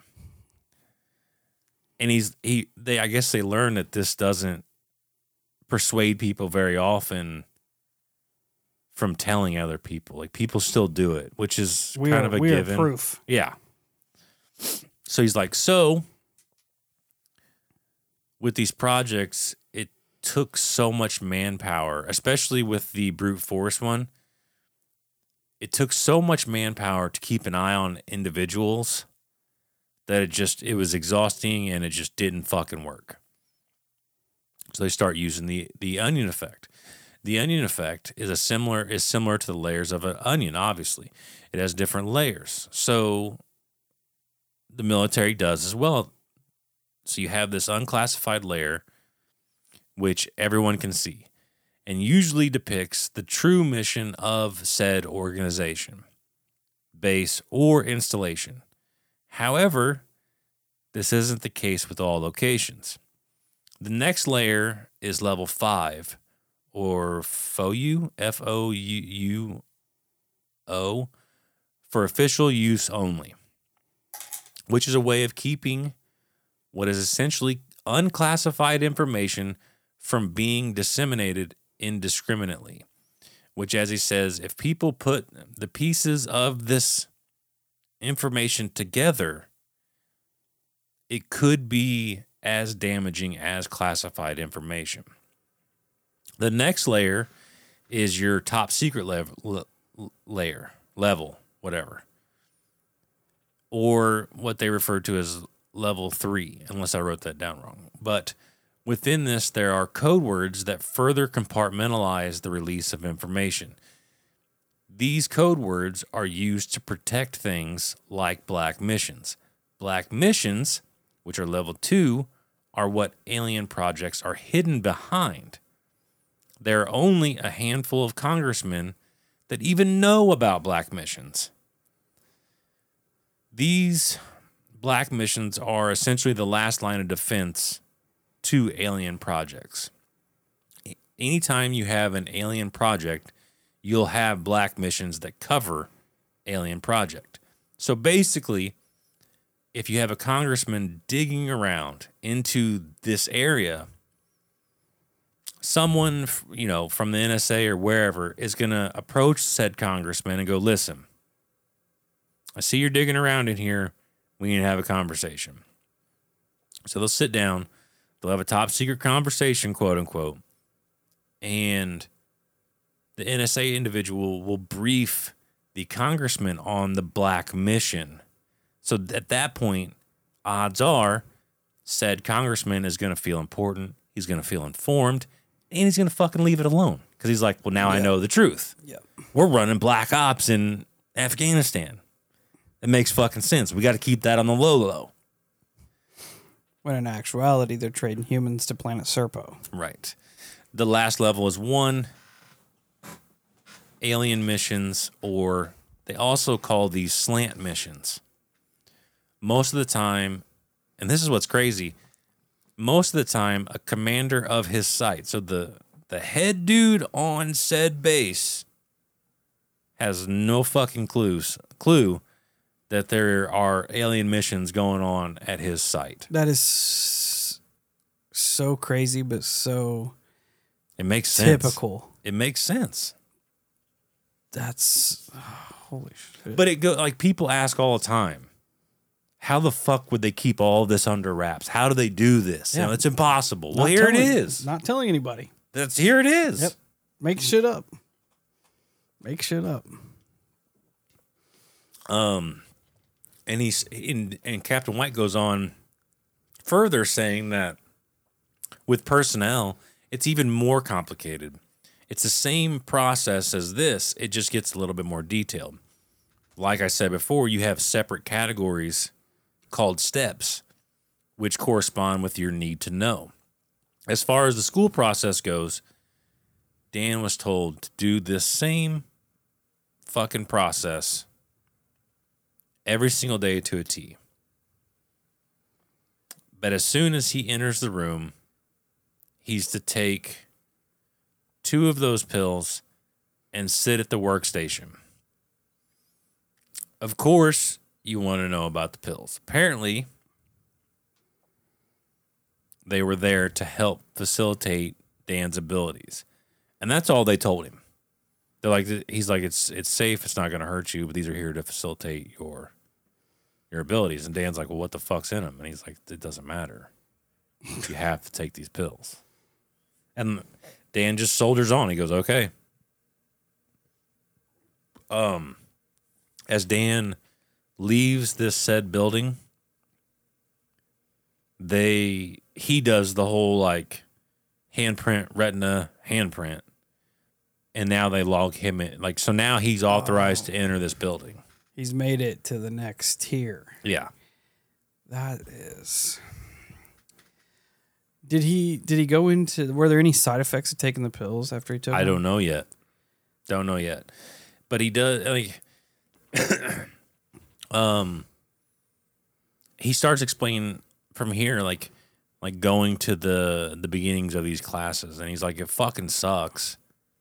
And he's, he, they, I guess they learned that this doesn't persuade people very often from telling other people. Like, people still do it, which is
we
kind
are,
of a
we
given.
Are proof.
Yeah. So he's like, so with these projects, it took so much manpower, especially with the brute force one. It took so much manpower to keep an eye on individuals that it just, it was exhausting and it just didn't fucking work. So they start using the the onion effect. The onion effect is a similar is similar to the layers of an onion. Obviously, it has different layers. So the military does as well. So you have this unclassified layer, which everyone can see, and usually depicts the true mission of said organization, base, or installation. However, this isn't the case with all locations. The next layer is level five, or F O U, F O U U O, for official use only, which is a way of keeping what is essentially unclassified information from being disseminated indiscriminately. Which, as he says, if people put the pieces of this information together, it could be as damaging as classified information. The next layer is your top secret level, layer, level, whatever, or what they refer to as level three, unless I wrote that down wrong. But within this, there are code words that further compartmentalize the release of information. These code words are used to protect things like black missions. Black missions, which are level two, are what alien projects are hidden behind. There are only a handful of congressmen that even know about black missions. These black missions are essentially the last line of defense to alien projects. Anytime you have an alien project, you'll have black missions that cover alien project. So basically, if you have a congressman digging around into this area, someone, you know, from the N S A or wherever is going to approach said congressman and go, listen, I see you're digging around in here. We need to have a conversation. So they'll sit down. They'll have a top secret conversation, quote unquote. And the N S A individual will brief the congressman on the black mission. So at that point, odds are said congressman is going to feel important. He's going to feel informed. And he's going to fucking leave it alone. Because he's like, well, now yeah. I know the truth.
Yeah.
We're running black ops in Afghanistan. It makes fucking sense. We got to keep that on the low low.
When in actuality, they're trading humans to planet Serpo.
Right. The last level is one, alien missions, or they also call these slant missions. Most of the time, and this is what's crazy, most of the time, a commander of his site, so the, the head dude on said base, has no fucking clues, clue that there are alien missions going on at his site.
That is so crazy, but so
it makes sense.
Typical.
It makes sense.
That's oh, holy shit.
But it go like people ask all the time, how the fuck would they keep all this under wraps? How do they do this? Yeah. You know, it's impossible. Well, here
telling,
it is.
Not telling anybody.
That's here it is.
Yep. Make shit up. Make shit up.
Um, and he's in, and Captain White goes on further saying that with personnel, it's even more complicated. It's the same process as this. It just gets a little bit more detailed. Like I said before, you have separate categories called steps, which correspond with your need to know. As far as the school process goes, Dan was told to do this same fucking process every single day to a T. But as soon as he enters the room, he's to take two of those pills and sit at the workstation. Of course, you want to know about the pills. Apparently, they were there to help facilitate Dan's abilities. And that's all they told him. They're like, he's like, it's it's safe, it's not going to hurt you, but these are here to facilitate your your abilities. And Dan's like, well, what the fuck's in them? And he's like, it doesn't matter. You have to take these pills. And Dan just soldiers on. He goes, okay. Um, as Dan leaves this said building, they he does the whole like handprint, retina, handprint. And now they log him in. Like, so now he's authorized oh. to enter this building.
He's made it to the next tier.
Yeah.
That is. Did he did he go into, were there any side effects of taking the pills after he took
I
them?
don't know yet. Don't know yet. But he does, like, um, he starts explaining from here, like, like going to the, the beginnings of these classes. And he's like, it fucking sucks.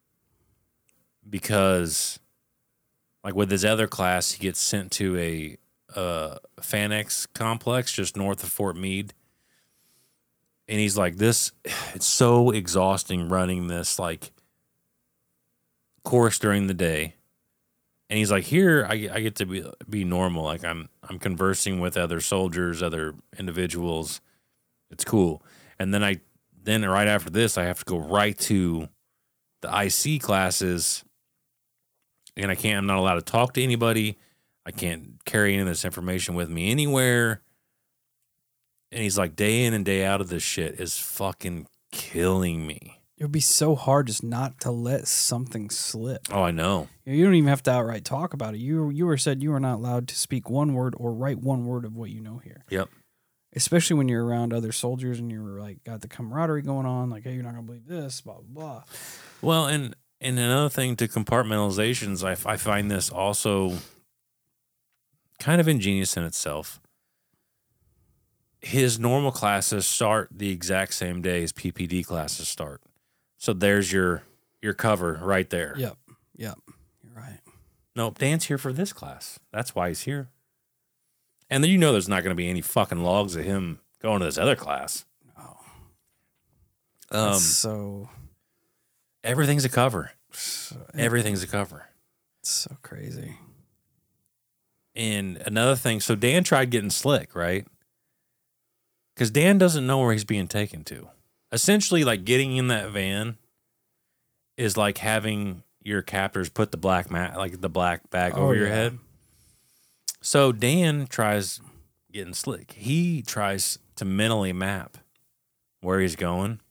Because, like, with his other class, he gets sent to a uh, Fanex complex just north of Fort Meade. And he's like, this, it's so exhausting running this, like, course during the day. And he's like, here, I, I get to be be normal. Like, I'm I'm conversing with other soldiers, other individuals. It's cool. And then I, then right after this, I have to go right to the I C classes. And I can't, I'm not allowed to talk to anybody. I can't carry any of this information with me anywhere. And he's like, day in and day out of this shit is fucking killing me.
It would be so hard just not to let something slip.
Oh, I know.
You don't even have to outright talk about it. You you were said you were not allowed to speak one word or write one word of what you know here.
Yep.
Especially when you're around other soldiers and you're like got the camaraderie going on. Like, hey, you're not gonna believe this. Blah blah blah.
Well, and and another thing to compartmentalizations, I I find this also kind of ingenious in itself. His normal classes start the exact same day as P P D classes start. So there's your your cover right there.
Yep. Yep. You're right.
Nope, Dan's here for this class. That's why he's here. And then you know there's not going to be any fucking logs of him going to this other class.
Oh.
Um,
That's so
everything's a cover.
So,
Everything's a cover.
It's so crazy.
And another thing, so Dan tried getting slick, right? Because Dan doesn't know where he's being taken to. Essentially, like, getting in that van is like having your captors put the black mat, like the black bag
Oh,
over your
yeah.
head. So Dan tries getting slick. He tries to mentally map where he's going.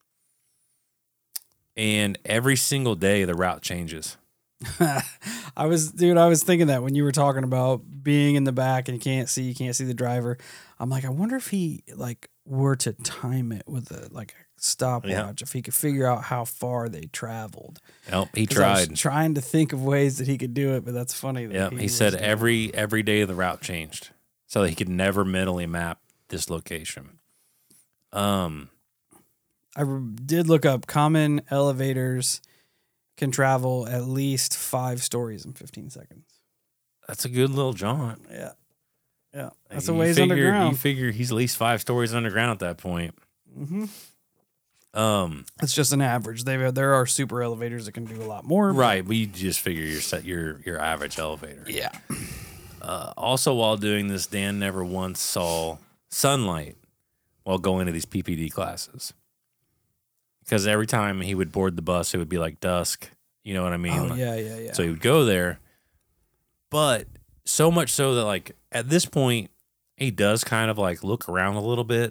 And every single day, the route changes.
I was, dude, I was thinking that when you were talking about being in the back and you can't see, you can't see the driver. I'm like, I wonder if he like were to time it with a like a stopwatch,
Yeah.
if he could figure out how far they traveled.
Nope, he
'Cause I was
tried.
trying to think of ways that he could do it, but that's funny. That
Yeah, he,
was
said
doing
every every day the route changed, so that he could never mentally map this location. Um,
I re- did look up common elevators can travel at least five stories in fifteen seconds.
that's a good little jaunt.
Yeah. Yeah. That's
You
a ways
figure,
underground.
You figure he's at least five stories underground at that point.
Mm-hmm.
Um,
It's just an average. They there are super elevators that can do a lot more. but-
right, but you just figure your set your your average elevator.
Yeah.
Uh, also, while doing this, Dan never once saw sunlight while going to these P P D classes. Because every time he would board the bus, it would be like dusk. You know what I mean?
Oh,
Like-
yeah, yeah, yeah.
So he would go there. But so much so that, like, at this point, he does kind of, like, look around a little bit.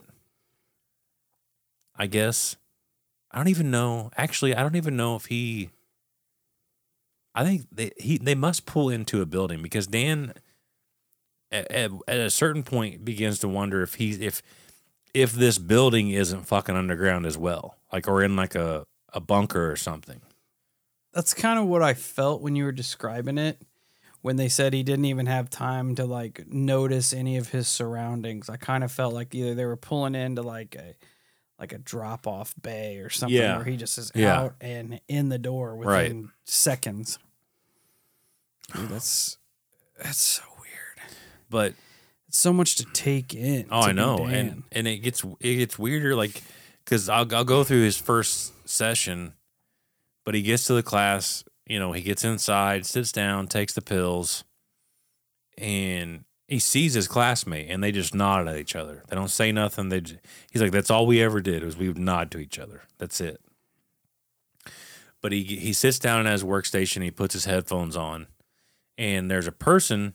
I guess. I don't even know. Actually, I don't even know if he... I think they he they must pull into a building because Dan, at, at, at a certain point, begins to wonder if he if if this building isn't fucking underground as well, like or in like a, a bunker or something.
That's kind of what I felt when you were describing it. When they said he didn't even have time to like notice any of his surroundings, I kind of felt like either they were pulling into like a like a drop off bay or something
Yeah.
where he just is
Yeah.
out and in the door within seconds. Dude, that's that's so weird.
But
It's so much to take in.
oh,
to
I
be
know,
Dan.
and and it gets it gets weirder, like because I'll I'll go through his first session, but he gets to the class, you know, he gets inside, sits down, takes the pills, and he sees his classmate, and they just nod at each other. They don't say nothing. They just, he's like, that's all we ever did was we would nod to each other. That's it. But he he sits down at his workstation. He puts his headphones on, and there's a person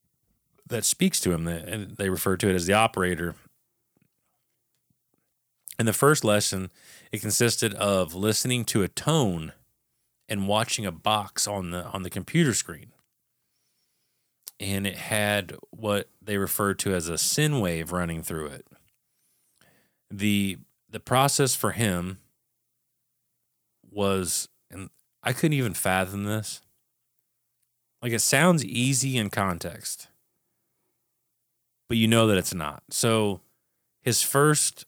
that speaks to him. That and they refer to it as the operator. In the first lesson, it consisted of listening to a tone and watching a box on the on the computer screen. And it had what they referred to as a sin wave running through it. The the process for him was, and I couldn't even fathom this. Like, it sounds easy in context, but you know that it's not. So his first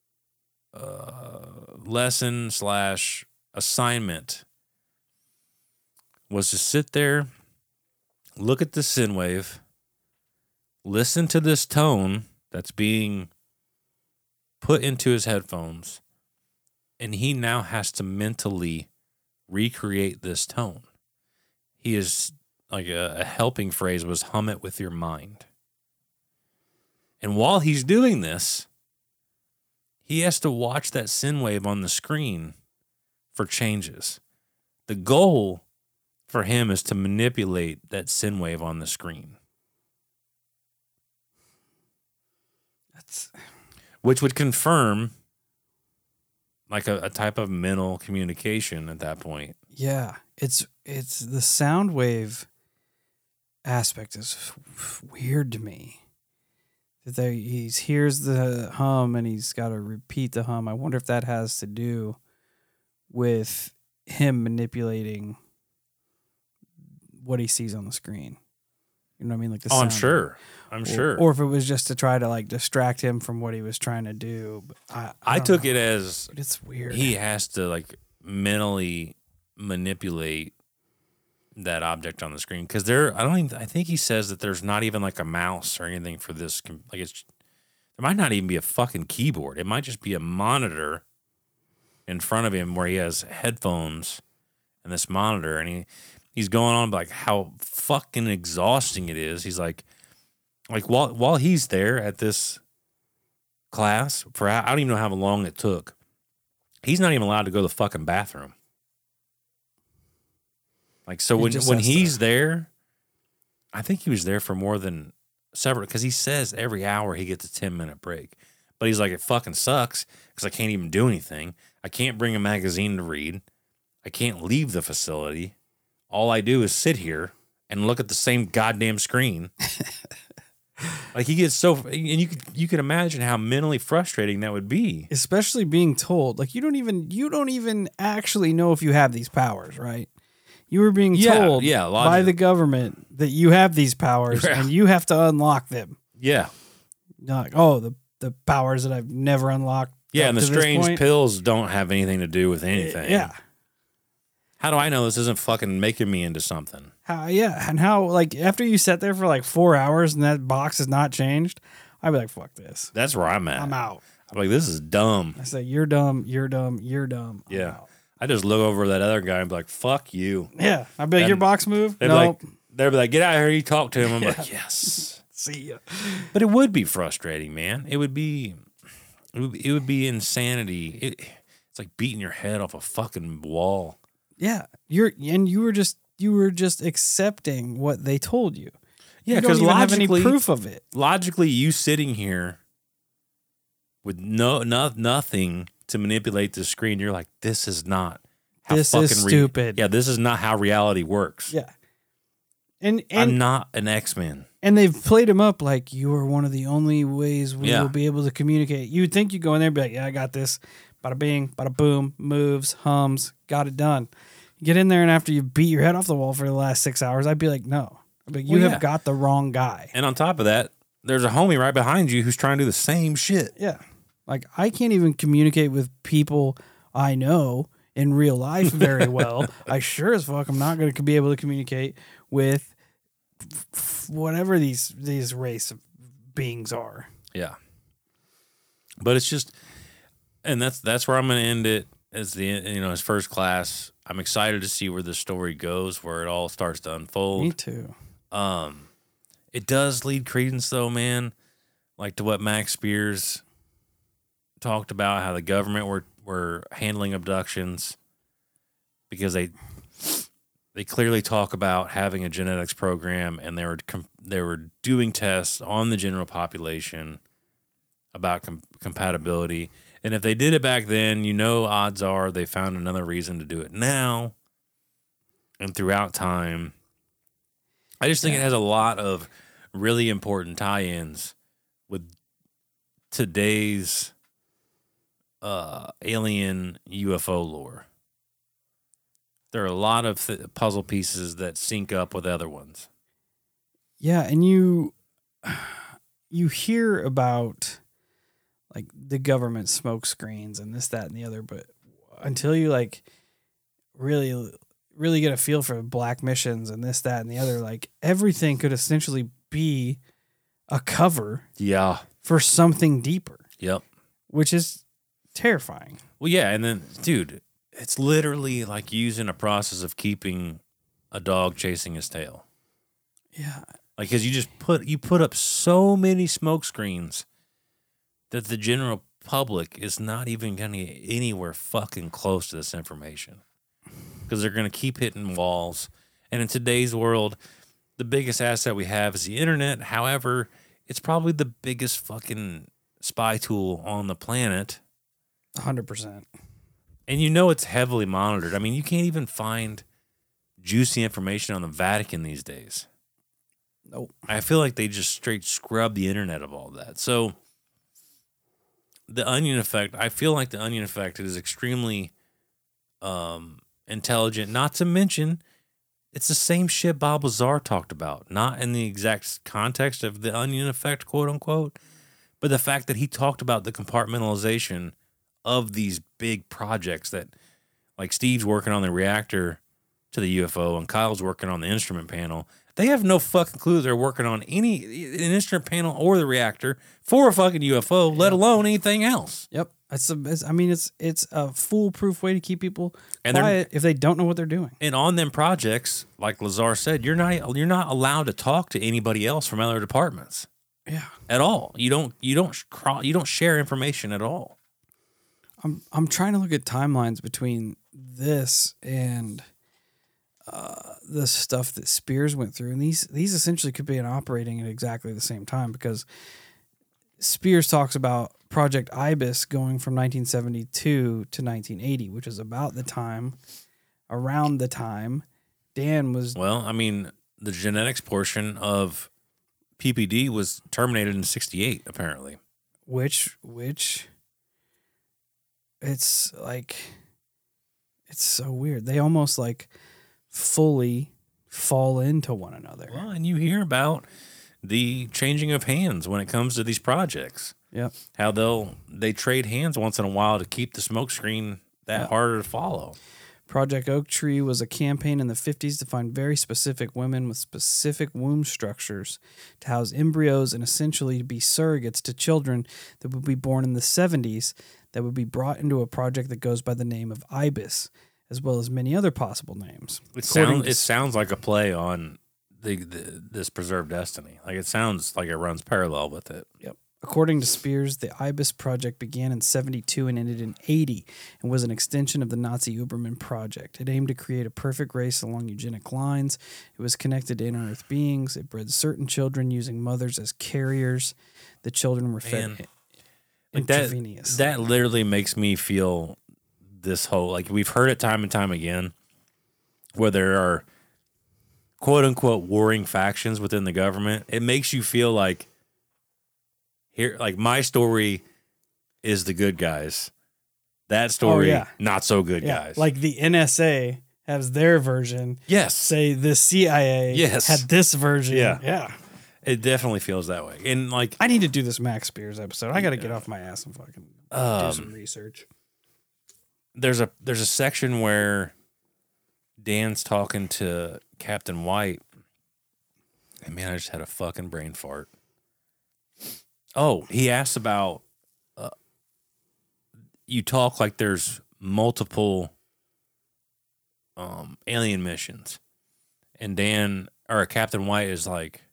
uh, lesson slash assignment was to sit there, look at the sin wave, listen to this tone that's being put into his headphones, and he now has to mentally recreate this tone. He is, like a, a helping phrase was, hum it with your mind. And while he's doing this, he has to watch that sin wave on the screen for changes. The goal for him is to manipulate that sin wave on the screen.
That's
Which would confirm like a, a type of mental communication at that point.
yeah. It's it's the sound wave aspect is f- weird to me. That they he hears the hum and he's got to repeat the hum. I wonder if that has to do with him manipulating what he sees on the screen. You know what I mean? Like the
Oh, I'm
sound.
sure. I'm
Or,
sure.
Or if it was just to try to like distract him from what he was trying to do. But I, I,
I
don't
took
know.
it as
But it's weird.
he has to like mentally manipulate that object on the screen, because there, I don't even, I think he says that there's not even like a mouse or anything for this. Like, it's, there might not even be a fucking keyboard. It might just be a monitor in front of him where he has headphones and this monitor, and he he's going on like how fucking exhausting it is. He's like, like while while he's there at this class for, I don't even know how long it took. He's not even allowed to go to the fucking bathroom. Like, so
He
when
just
when
has
he's
to-
there, I think he was there for more than several, because he says every hour he gets a ten minute break. But he's like, it fucking sucks because I can't even do anything. I can't bring a magazine to read. I can't leave the facility. All I do is sit here and look at the same goddamn screen. Like, he gets so, and you could you could imagine how mentally frustrating that would be.
Especially being told, like you don't even you don't even actually know if you have these powers, right? You were being
Yeah,
told
yeah,
by
logic-
the government that you have these powers
Yeah.
and you have to unlock them.
Yeah,
You're like, oh, the the powers that I've never unlocked.
yeah,
up
and the
to this
strange
point.
pills don't have anything to do with anything.
Yeah.
How do I know this isn't fucking making me into something?
How yeah, and how like after you sat there for like four hours and that box is not changed, I'd be like, fuck this.
That's where I'm at.
I'm out.
I'm like, this is dumb.
I say, you're dumb, you're dumb, you're dumb. I'm
Yeah.
out.
I just look over at that other guy and be like, fuck you.
Yeah. I'd be like,
And
your box moved?
They'd
Nope.
be like, they'd be like, get out of here. You talk to him. I'm like, yes.
See ya.
But it would be frustrating, man. It would be, it would, it would be insanity. It, it's like beating your head off a fucking wall.
Yeah. You're and you were just you were just accepting what they told you.
Yeah,
you don't
because
even have any
logically,
proof of it.
logically, you sitting here with no, no nothing to manipulate the screen, you're like, this is not how
This
fucking
is
re-
stupid.
Yeah, this is not how reality works.
Yeah. And
I'm
and
not an X-Men.
and they've played him up like you are one of the only ways we
Yeah.
will be able to communicate. You would think you go in there and be like, yeah, I got this. Bada bing, bada boom, moves, hums, got it done. You get in there and after you beat your head off the wall for the last six hours, I'd be like, no. I'd be like, you
Well,
have
yeah.
got the wrong guy.
And on top of that, there's a homie right behind you who's trying to do the same shit.
Yeah. Like I can't even communicate with people I know in real life very well. I sure as fuck I'm not going to be able to communicate with f- f- whatever these these race of beings are.
Yeah. But it's just, and that's that's where I'm going to end it as the, you know, his first class. I'm excited to see where the story goes, where it all starts to unfold.
Me too.
Um, it does lead credence, though, man, like to what Max Spears talked about, how the government were were handling abductions, because they they clearly talk about having a genetics program, and they were com- they were doing tests on the general population about com- compatibility. And if they did it back then, you know, odds are they found another reason to do it now and throughout time. I just think
Yeah.
it has a lot of really important tie-ins with today's uh, alien U F O lore. There are a lot of th- puzzle pieces that sync up with other ones.
Yeah, and you you hear about like the government smoke screens and this, that, and the other, but until you like really really get a feel for black missions and this, that, and the other, like everything could essentially be a cover
Yeah.
for something deeper,
Yep.
which is terrifying.
Well, yeah, and then, dude, it's literally like using a process of keeping a dog chasing his tail.
Yeah.
Like, because you just put you put up so many smoke screens that the general public is not even going to get anywhere fucking close to this information. Because they're going to keep hitting walls. And in today's world, the biggest asset we have is the internet. However, it's probably the biggest fucking spy tool on the planet.
one hundred percent.
And you know it's heavily monitored. I mean, you can't even find juicy information on the Vatican these days.
Nope.
I feel like they just straight scrub the internet of all that. So the Onion Effect, I feel like the Onion Effect is extremely um, intelligent. Not to mention, it's the same shit Bob Lazar talked about. Not in the exact context of the Onion Effect, quote unquote, but the fact that he talked about the compartmentalization of these big projects that, like Steve's working on the reactor to the U F O and Kyle's working on the instrument panel. They have no fucking clue they're working on any an instrument panel or the reactor for a fucking U F O, let alone anything else.
Yep. It's, a, it's I mean, it's it's a foolproof way to keep people
And they're-
quiet if they don't know what they're doing.
And on them projects, like Lazar said, you're not you're not allowed to talk to anybody else from other departments
Yeah.
at all. You don't you don't sh- cro- you don't share information at all.
I'm I'm trying to look at timelines between this and uh, the stuff that Spears went through, and these these essentially could be operating at exactly the same time because Spears talks about Project Ibis going from nineteen seventy-two to nineteen eighty, which is about the time, around the time Dan was.
Well, I mean, the genetics portion of P P D was terminated in sixty-eight, apparently.
Which which. It's like, it's so weird. They almost like fully fall into one another.
Well, and you hear about the changing of hands when it comes to these projects.
Yep.
How they'll they trade hands once in a while to keep the smokescreen that
Yep.
harder to follow.
Project Oak Tree was a campaign in the fifties to find very specific women with specific womb structures to house embryos and essentially to be surrogates to children that would be born in the seventies that would be brought into a project that goes by the name of Ibis, as well as many other possible names.
It
According
sounds
to
it sounds like a play on the, the this preserved destiny. Like it sounds like it runs parallel with it.
Yep. According to Spears, the Ibis project began in seventy-two and ended in eighty and was an extension of the Nazi Uberman project. It aimed to create a perfect race along eugenic lines. It was connected to inner Earth beings. It bred certain children using mothers as carriers. The children were fed
Man. Like that,
intravenously.
that literally makes me feel this whole, like we've heard it time and time again, where there are quote unquote warring factions within the government. It makes you feel like here, like my story is the good guys. That story,
yeah.
not so good
yeah,
guys.
like the N S A has their version.
yes,
Say the C I A
Yes.
had this version.
Yeah.
Yeah.
it definitely feels that way. And like,
I need to do this Max Spears episode. I got to get off my ass and fucking do
um,
some research.
there's a there's a section where Dan's talking to Captain White, and man, I just had a fucking brain fart. Oh, he asks about uh, you talk like there's multiple um, alien missions, and Dan or Captain White is like,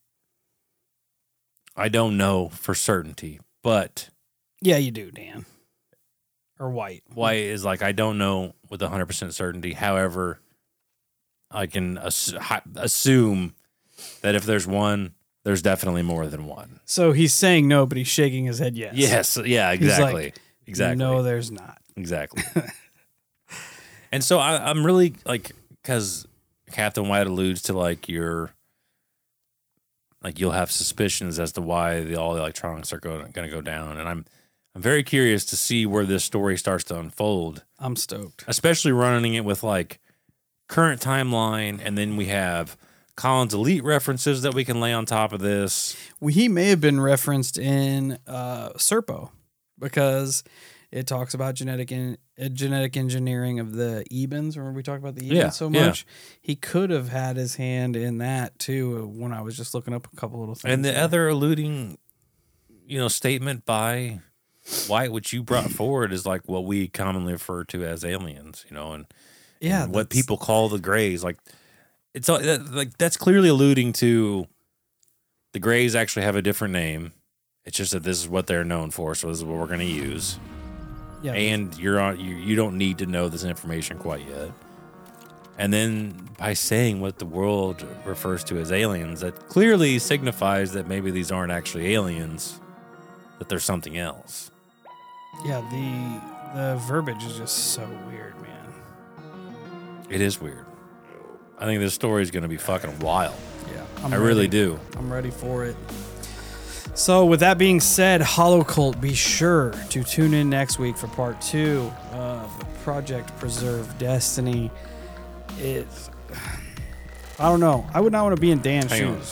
I don't know for certainty, but
Yeah, you do, Dan. Or White.
White is like, I don't know with one hundred percent certainty. However, I can ass- hi- assume that if there's one, there's definitely more than one.
So he's saying no, but he's shaking his head yes.
Yes. Yeah, exactly.
Like,
exactly.
No, there's not.
Exactly. And so I, I'm really like, because Captain White alludes to like your, like you'll have suspicions as to why the, all the electronics are going to go down. And I'm, I'm very curious to see where this story starts to unfold.
I'm stoked.
Especially running it with like current timeline. And then we have Collins Elite references that we can lay on top of this.
Well, he may have been referenced in uh, Serpo because it talks about genetic in, uh, genetic engineering of the Ebens. Remember we talked about the Ebens
yeah,
so much?
Yeah.
He could have had his hand in that too when I was just looking up a couple little things.
And the
there.
other alluding, you know, statement by White, which you brought forward, is like what we commonly refer to as aliens, you know, and,
yeah,
and what people call the Greys. Like, it's all, that, like that's clearly alluding to the Greys actually have a different name. It's just that this is what they're known for, so this is what we're going to use.
Yeah,
and you're on. You, you don't need to know this information quite yet. And then by saying what the world refers to as aliens, that clearly signifies that maybe these aren't actually aliens, that there's something else.
Yeah, the the verbiage is just so weird, man.
It is weird. I think this story is going to be fucking wild.
Yeah,
I'm I
ready.
really do.
I'm ready for it. So with that being said, Hollow Cult, be sure to tune in next week for part two of Project Preserve Destiny. It's, I don't know. I would not want to be in Dan's
Hang
shoes.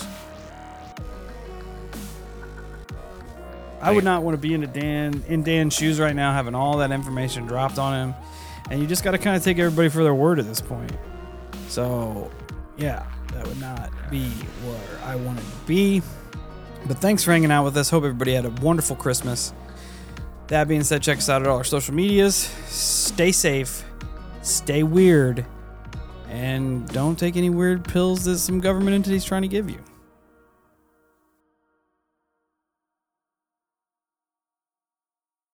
I would not want to be in a Dan in Dan's shoes right now, having all that information dropped on him, and you just got to kind of take everybody for their word at this point. So, yeah, that would not be where I wanted to be. But thanks for hanging out with us. Hope everybody had a wonderful Christmas. That being said, check us out at all our social medias. Stay safe, stay weird, and don't take any weird pills that some government entity's trying to give you.